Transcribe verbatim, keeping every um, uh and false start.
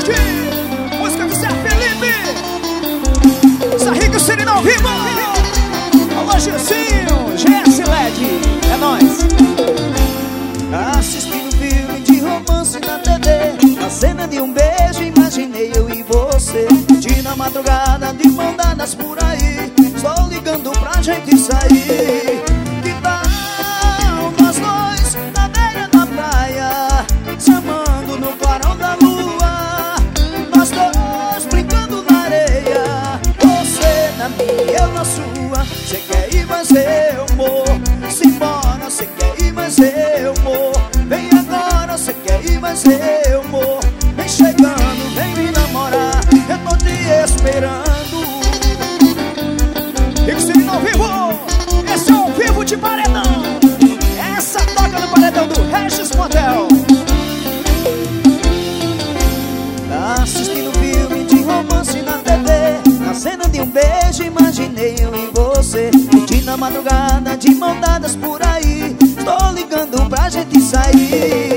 curtir. Música do Zé Felipe. Sarrica Serena ao vivo. Alô, Gilcinho, G S L E D. É nóis. Assistindo filme de romance na T V, a cena de um beijo, imaginei eu e você. De na madrugada, de mão dadas por aí. Estou ligando pra gente sair. Que tal nós dois na beira da praia, se amando no clarão da lua? Nós dois brincando na areia, você na minha, eu na sua. Cê quer ir, mas eu vou. Simbora, cê quer ir, mas eu vou. Vem agora, cê quer ir, mas eu vou. Vem chegando, vem me namorar, eu tô te esperando. Rico ao vivo. Esse é ao vivo de paredão. Essa toca no paredão do Regis Motel. Assistindo filme de romance na T V, na cena de um beijo, imaginei eu e você. De na madrugada, de mão dadas por aí. Estou ligando pra gente sair.